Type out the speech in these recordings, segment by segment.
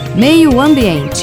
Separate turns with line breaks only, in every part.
Meio Ambiente.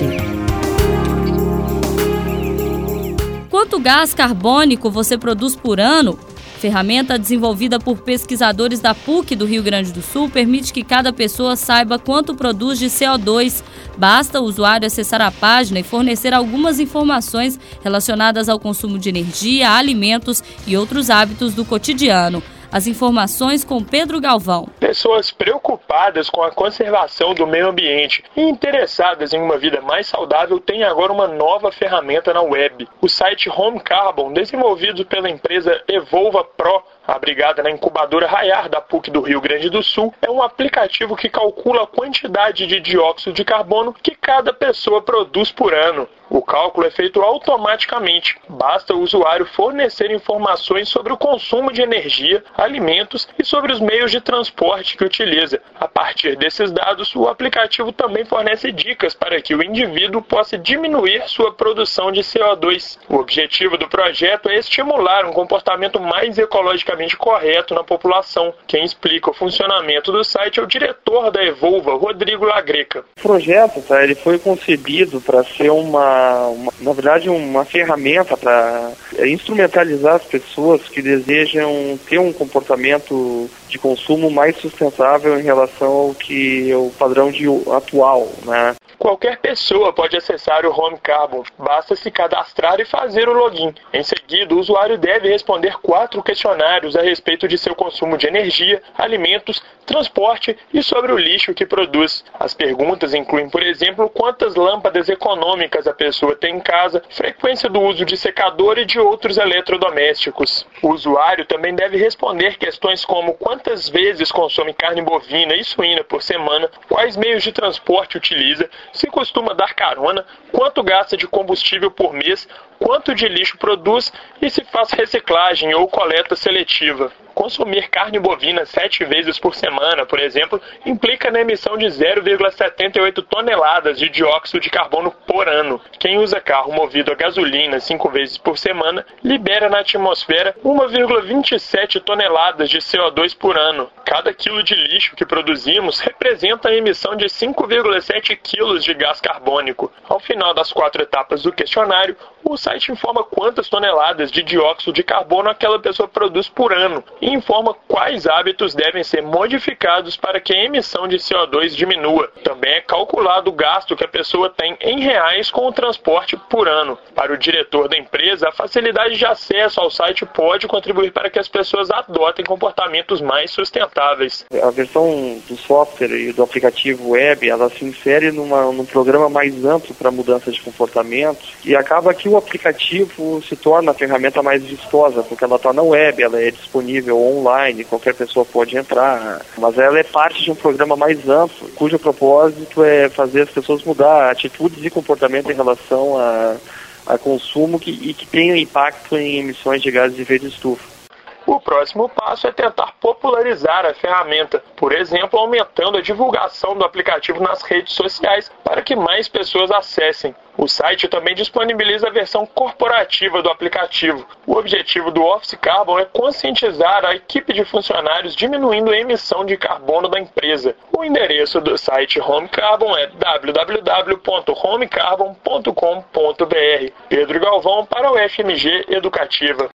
Quanto gás carbônico você produz por ano? Ferramenta desenvolvida por pesquisadores da PUC do Rio Grande do Sul permite que cada pessoa saiba quanto produz de CO2. Basta o usuário acessar a página e fornecer algumas informações relacionadas ao consumo de energia, alimentos e outros hábitos do cotidiano. As informações com Pedro Galvão.
Pessoas preocupadas com a conservação do meio ambiente e interessadas em uma vida mais saudável têm agora uma nova ferramenta na web. O site Home Carbon, desenvolvido pela empresa Evolva Pro, abrigada na incubadora Raiar da PUC do Rio Grande do Sul, é um aplicativo que calcula a quantidade de dióxido de carbono que cada pessoa produz por ano. O cálculo é feito automaticamente. Basta o usuário fornecer informações sobre o consumo de energia, alimentos e sobre os meios de transporte que utiliza. A partir desses dados, o aplicativo também fornece dicas para que o indivíduo possa diminuir sua produção de CO2. O objetivo do projeto é estimular um comportamento mais ecologicamente correto na população. Quem explica o funcionamento do site é o diretor da Evolva, Rodrigo Lagreca.
O projeto ele foi concebido para ser na verdade, uma ferramenta para instrumentalizar as pessoas que desejam ter um comportamento de consumo mais sustentável em relação ao que é o padrão atual, né?
Qualquer pessoa pode acessar o Home Carbon, basta se cadastrar e fazer o login. Em seguida, o usuário deve responder 4 questionários a respeito de seu consumo de energia, alimentos, transporte e sobre o lixo que produz. As perguntas incluem, por exemplo, quantas lâmpadas econômicas a pessoa tem em casa, frequência do uso de secador e de outros eletrodomésticos. O usuário também deve responder questões como quantas vezes consome carne bovina e suína por semana, quais meios de transporte utiliza, se costuma dar carona, quanto gasta de combustível por mês, quanto de lixo produz e se faz reciclagem ou coleta seletiva. Consumir carne bovina 7 vezes por semana, por exemplo, implica na emissão de 0,78 toneladas de dióxido de carbono por ano. Quem usa carro movido a gasolina 5 vezes por semana libera na atmosfera 1,27 toneladas de CO2 por ano. Cada quilo de lixo que produzimos representa a emissão de 5,7 quilos de gás carbônico. Ao final das 4 etapas do questionário, o site informa quantas toneladas de dióxido de carbono aquela pessoa produz por ano e informa quais hábitos devem ser modificados para que a emissão de CO2 diminua. Também é calculado o gasto que a pessoa tem em reais com o transporte por ano. Para o diretor da empresa, a facilidade de acesso ao site pode contribuir para que as pessoas adotem comportamentos mais sustentáveis.
A versão do software e do aplicativo web, ela se insere num programa mais amplo para mudança de comportamento e acaba que o aplicativo se torna a ferramenta mais vistosa, porque ela está na web, ela é disponível online, qualquer pessoa pode entrar, mas ela é parte de um programa mais amplo, cujo propósito é fazer as pessoas mudar atitudes e comportamento em relação a consumo e que tenham impacto em emissões de gases de efeito de estufa.
O próximo passo é tentar popularizar a ferramenta, por exemplo, aumentando a divulgação do aplicativo nas redes sociais para que mais pessoas acessem. O site também disponibiliza a versão corporativa do aplicativo. O objetivo do Office Carbon é conscientizar a equipe de funcionários diminuindo a emissão de carbono da empresa. O endereço do site Home Carbon é www.homecarbon.com.br. Pedro Galvão para o FMG Educativa.